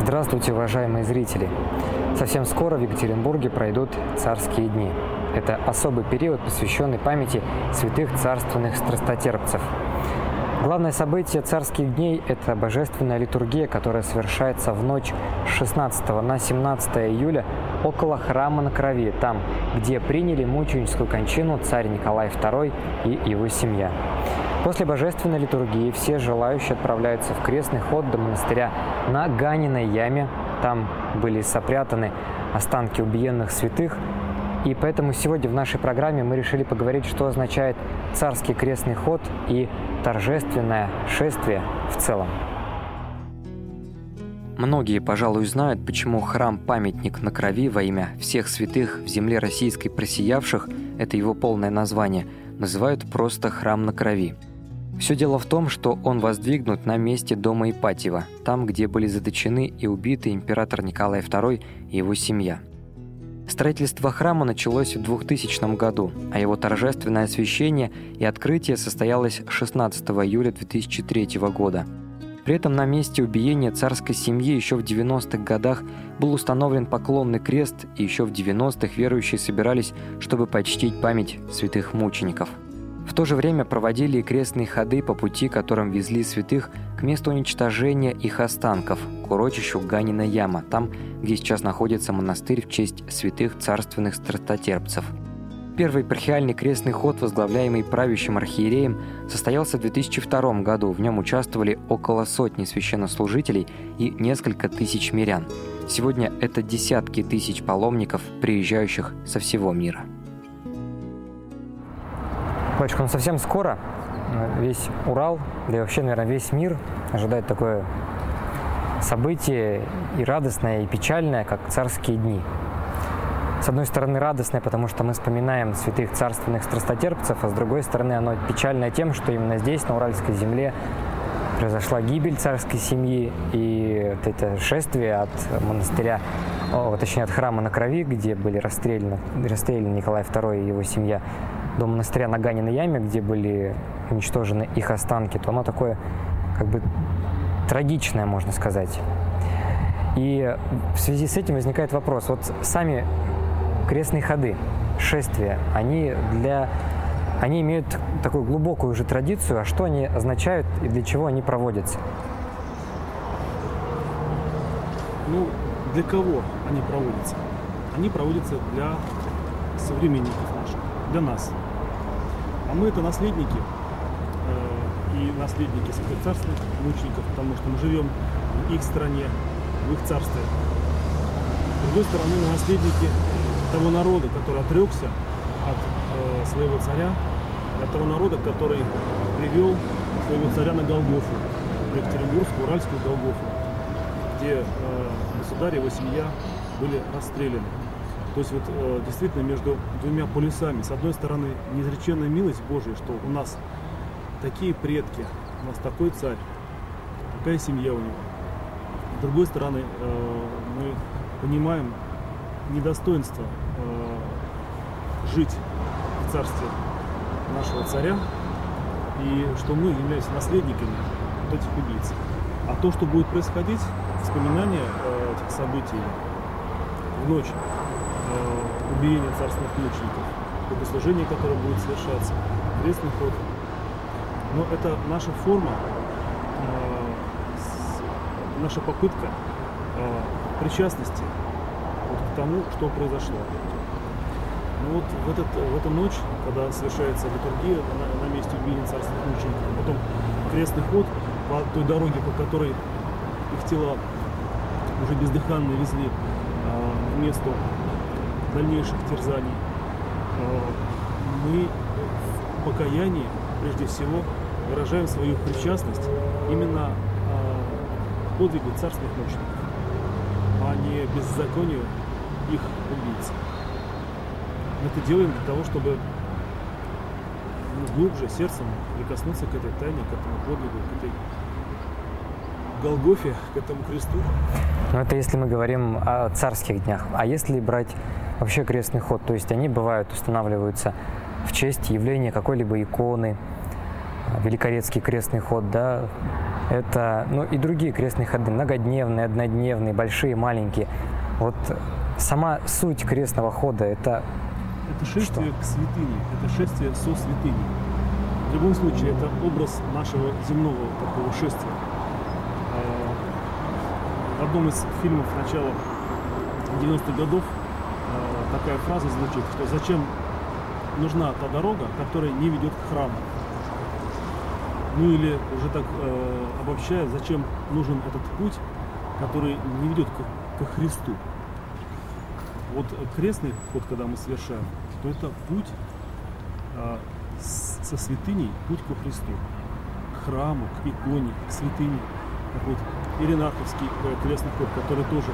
Здравствуйте, уважаемые зрители! Совсем скоро в Екатеринбурге пройдут царские дни. Это особый период, посвященный памяти святых царственных страстотерпцев. Главное событие царских дней – это божественная литургия, которая совершается в ночь с 16 на 17 июля около храма на Крови, там, где приняли мученическую кончину царь Николай II и его семья. После божественной литургии все желающие отправляются в крестный ход до монастыря на Ганиной яме. Там были сопрятаны останки убиенных святых. И поэтому сегодня в нашей программе мы решили поговорить, что означает царский крестный ход и торжественное шествие в целом. Многие, пожалуй, знают, почему храм-памятник на Крови во имя всех святых в земле российской просиявших, это его полное название, называют просто храм на Крови. Все дело в том, что он воздвигнут на месте дома Ипатьева, там, где были заточены и убиты император Николай II и его семья. Строительство храма началось в 2000 году, а его торжественное освящение и открытие состоялось 16 июля 2003 года. При этом на месте убиения царской семьи еще в 90-х годах был установлен поклонный крест, и еще в 90-х верующие собирались, чтобы почтить память святых мучеников. В то же время проводили и крестные ходы по пути, которым везли святых к месту уничтожения их останков, к урочищу Ганина яма, там, где сейчас находится монастырь в честь святых царственных страстотерпцев. Первый епархиальный крестный ход, возглавляемый правящим архиереем, состоялся в 2002 году. В нем участвовали около сотни священнослужителей и несколько тысяч мирян. Сегодня это десятки тысяч паломников, приезжающих со всего мира. Батюшка, совсем скоро весь Урал, да и вообще, наверное, весь мир ожидает такое событие и радостное, и печальное, как царские дни. С одной стороны, радостное, потому что мы вспоминаем святых царственных страстотерпцев, а с другой стороны, оно печальное тем, что именно здесь, на Уральской земле, произошла гибель царской семьи, и вот это шествие от монастыря, точнее от храма на Крови, где были расстреляны Николай II и его семья, до монастыря на Ганиной яме, где были уничтожены их останки, то оно такое как бы трагичное, можно сказать. И в связи с этим возникает вопрос, вот сами крестные ходы, шествия, они имеют такую глубокую уже традицию, а что они означают и для чего они проводятся? Для кого они проводятся? Они проводятся для современников наших, для нас. А мы это наследники, и наследники святых царственных мучеников, потому что мы живем в их стране, в их царстве. С другой стороны, мы наследники того народа, который отрекся от своего царя, от того народа, который привел своего царя на Голгофу, в Екатеринбургскую, Уральскую Голгофу, где государь и его семья были расстреляны. То есть действительно между двумя полюсами. С одной стороны, неизреченная милость Божия, что у нас такие предки, у нас такой царь, такая семья у него. С другой стороны, мы понимаем недостоинство жить в царстве нашего царя, и что мы являемся наследниками вот этих убийц. А то, что будет происходить, вспоминание этих событий в ночь убиения царственных мучеников, богослужение, которое будет совершаться, крестный ход. Но это наша форма, наша попытка причастности к тому, что произошло. Но в эту ночь, когда совершается литургия на месте убиения царственных мучеников, потом крестный ход по той дороге, по которой их тела уже бездыханно везли к месту дальнейших терзаний, мы в покаянии, прежде всего, выражаем свою причастность именно подвигу царственных мучеников, а не беззаконию их убийц. Мы это делаем для того, чтобы глубже сердцем прикоснуться к этой тайне, к этому подвигу, к этой Голгофе, к этому кресту. Но это если мы говорим о царских днях. А если брать вообще крестный ход, то есть они бывают, устанавливаются в честь явления какой-либо иконы, Великорецкий крестный ход, да, Это, и другие крестные ходы, многодневные, однодневные, большие, маленькие. Вот сама суть крестного хода – это шествие к святыне, это шествие со святыней. В любом случае, это образ нашего земного такого шествия. В одном из фильмов начала 90-х годов такая фраза звучит, что зачем нужна та дорога, которая не ведет к храму. Или уже так обобщая, зачем нужен этот путь, который не ведет ко Христу. Вот крестный ход, когда мы совершаем, то это путь со святыней, путь ко Христу, к храму, к иконе, к святыне. Так вот, Иринарховский крестный ход, который тоже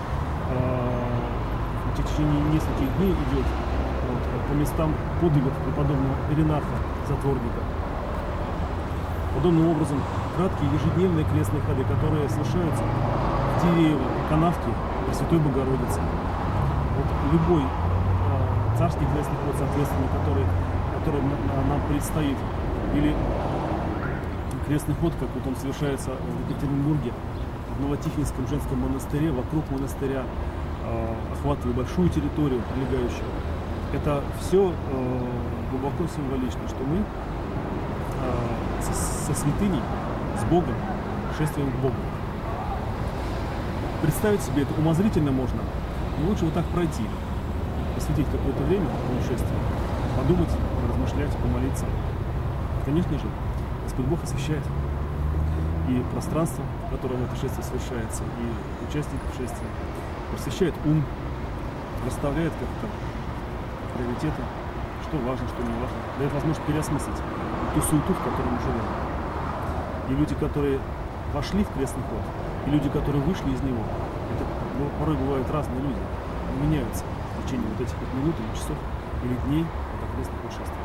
в течение нескольких дней идет по местам подвигов преподобного Иринарха, затворника. Подобным образом, краткие ежедневные крестные ходы, которые совершаются в Дивеево, Канавке, Пресвятой Богородице. Вот любой царский крестный ход, соответственно, который нам предстоит, или крестный ход, как вот он совершается в Екатеринбурге, в Новотихвинском женском монастыре, вокруг монастыря, охватывая большую территорию прилегающую. Это все глубоко символично, что мы со святыней, с Богом, шествуем к Богу. Представить себе это умозрительно можно, но лучше вот так пройти, посвятить какое-то время этому шествию, подумать, размышлять, помолиться. Конечно же, Господь Бог освящает и пространство, в котором это шествие совершается, и участников шествия, просвещает ум, расставляет как-то приоритеты, что важно, что не важно, дает возможность переосмыслить ту суету, в которой мы живем. И люди, которые вошли в крестный ход, и люди, которые вышли из него, это порой бывают разные люди, они меняются в течение вот этих минут, или часов, или дней от крестного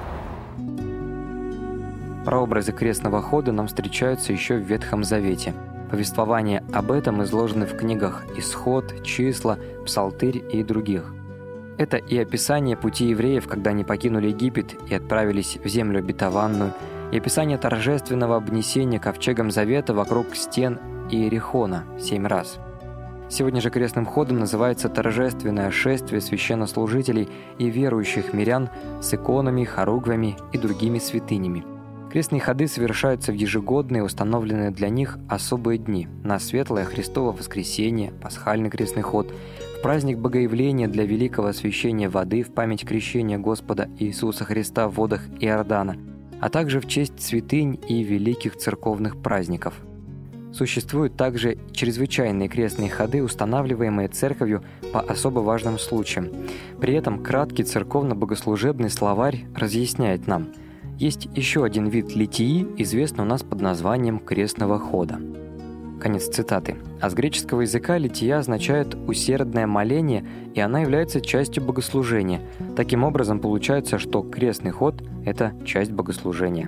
шествия. Прообразы крестного хода нам встречаются еще в Ветхом Завете. Повествования об этом изложены в книгах «Исход», «Числа», «Псалтырь» и других. Это и описание пути евреев, когда они покинули Египет и отправились в землю обетованную, и описание торжественного обнесения ковчегом Завета вокруг стен Иерихона 7 раз. Сегодня же крестным ходом называется торжественное шествие священнослужителей и верующих мирян с иконами, хоругвями и другими святынями. Крестные ходы совершаются в ежегодные, установленные для них особые дни – на Светлое Христово воскресенье, Пасхальный крестный ход, в праздник Богоявления для великого освящения воды в память крещения Господа Иисуса Христа в водах Иордана, а также в честь святынь и великих церковных праздников. Существуют также чрезвычайные крестные ходы, устанавливаемые церковью по особо важным случаям. При этом краткий церковно-богослужебный словарь разъясняет нам – есть еще один вид литии, известный у нас под названием крестного хода. Конец цитаты. А с греческого языка лития означает «усердное моление», и она является частью богослужения. Таким образом, получается, что крестный ход – это часть богослужения.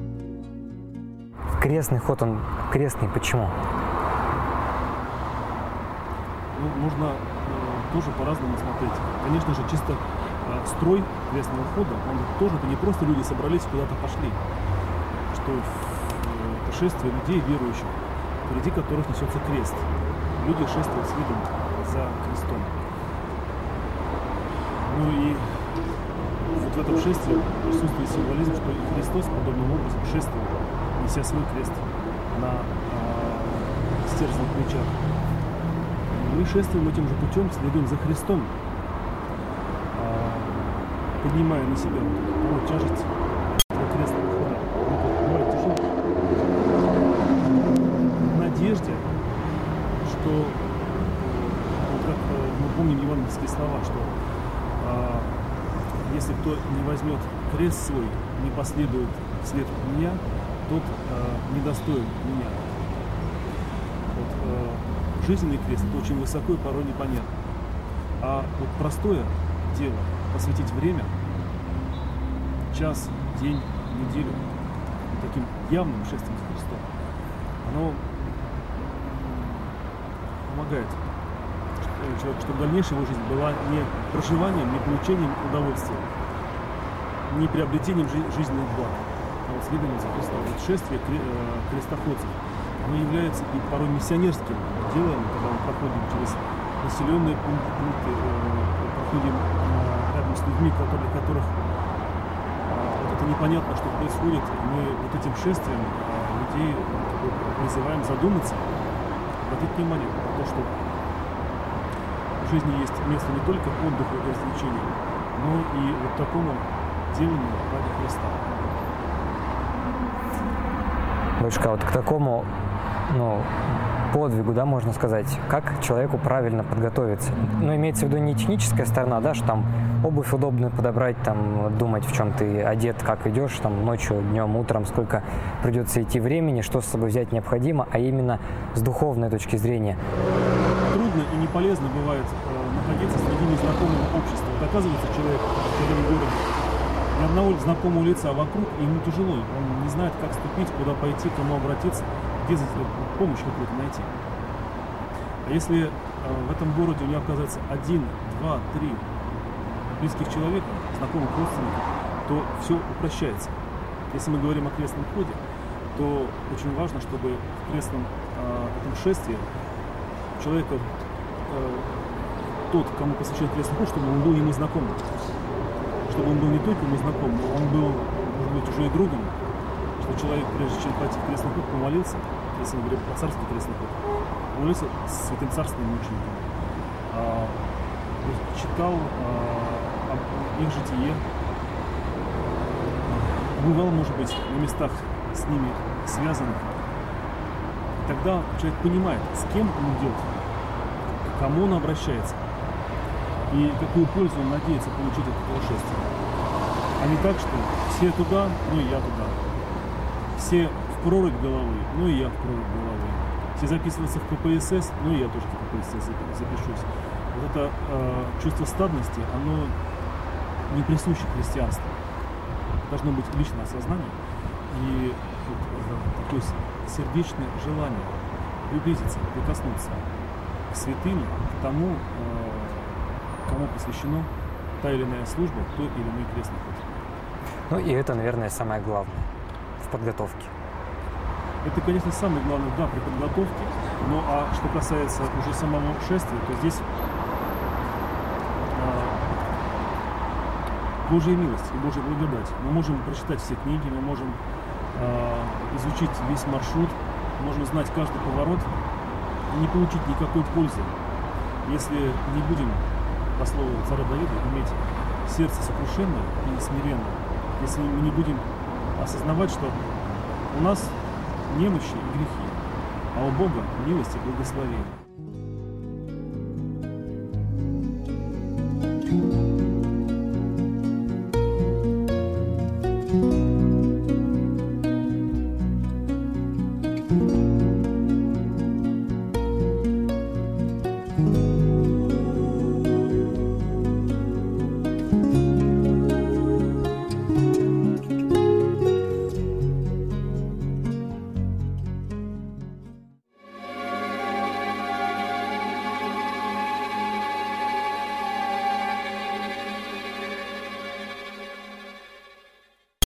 Крестный ход, он крестный почему? Можно тоже по-разному смотреть. Конечно же, чисто строй крестного хода, он тоже, это не просто люди собрались и куда-то пошли, что это шествие людей верующих, впереди которых несется крест. Люди шествуют с видом за крестом. И вот в этом шествии присутствует символизм, что и Христос подобным образом шествует, неся свой крест на стерзанных плечах. Мы шествуем этим же путем, следуем за Христом, поднимая на себя тяжесть крестного хода. Мы тяжело. В надежде, что, вот как мы помним евангельские слова, что если кто не возьмет крест свой, не последует вслед меня, тот недостоин меня. Вот, жизненный крест – это очень высоко и порой непонятно. А вот простое дело – посвятить время, час, день, неделю таким явным шествием за Христом, оно помогает человеку, чтобы дальнейшая его жизнь была не проживанием, не получением удовольствия, не приобретением жизненных благ, а вот следованием за Христом. Вот шествие крестоходцев, но является и порой миссионерским делом, когда мы проходим через населенные пункты, проходим рядом с людьми, для которых это непонятно, что происходит. Мы вот этим шествием людей призываем задуматься, обратить внимание на то, что в жизни есть место не только отдыху и развлечению, но и вот такому деланию ради Христа. Батюшка, вот к такому, подвигу, да, можно сказать, как человеку правильно подготовиться. Имеется в виду не техническая сторона, да, что там обувь удобно подобрать, там думать, в чем ты одет, как идешь, там ночью, днем, утром, сколько придется идти времени, что с собой взять необходимо, а именно с духовной точки зрения. Трудно и не полезно бывает находиться среди незнакомого общества. Вот оказывается, человек в этом городе ни одного знакомого лица вокруг, и ему тяжело. Он не знает, как ступить, куда пойти, к кому обратиться, где помощь какую-то найти. А если в этом городе у него оказывается 1, 2, 3 близких человека, знакомых родственников, то все упрощается. Если мы говорим о крестном ходе, то очень важно, чтобы в крестном этом шествии у человека тот, кому посвящен крестный ход, чтобы он был ему знакомым. Чтобы он был не только ему знаком, но он был, может быть, уже и другом. Что человек, прежде чем пойти в крестный ход, помолился, если мы говорим о царский крестный ход, помолился с святым царственным мучеником, читал их житие, бывал, может быть, на местах с ними связанных. И тогда человек понимает, с кем он идет, к кому он обращается и какую пользу он надеется получить от этого шествия. А не так, что все туда, ну и я туда. Все в прорубь головы, ну и я в прорубь головы. Все записываются в КПСС, ну и я тоже в КПСС запишусь. Вот это чувство стадности, оно не присуще христианству. Должно быть личное осознание и такое сердечное желание приблизиться, прикоснуться к святыне, к тому, кому посвящена та или иная служба, той или иной крестный ход. И это, наверное, самое главное в подготовке. Это, конечно, самое главное, да, при подготовке. Но что касается уже самого шествия, то здесь Божья милость и Божья благодать. Мы можем прочитать все книги, мы можем изучить весь маршрут, можем знать каждый поворот и не получить никакой пользы, если не будем, по слову царя Давида, иметь сердце сокрушенное и смиренное, если мы не будем осознавать, что у нас немощи и грехи, а у Бога милость и благословение.